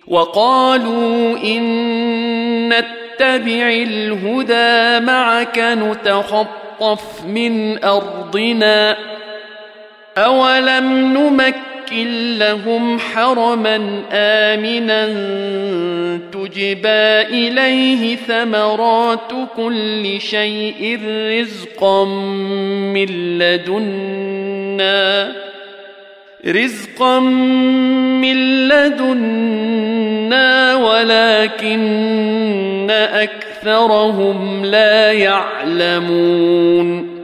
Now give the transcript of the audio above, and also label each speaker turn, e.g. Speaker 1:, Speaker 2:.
Speaker 1: وقالوا إن نتبع الهدى معك نتخطف من أرضنا أولم نمكن لهم حرما آمنا تجبى إليه ثمرات كل شيء رزقا من لدنا ولكن أكثرهم لا يعلمون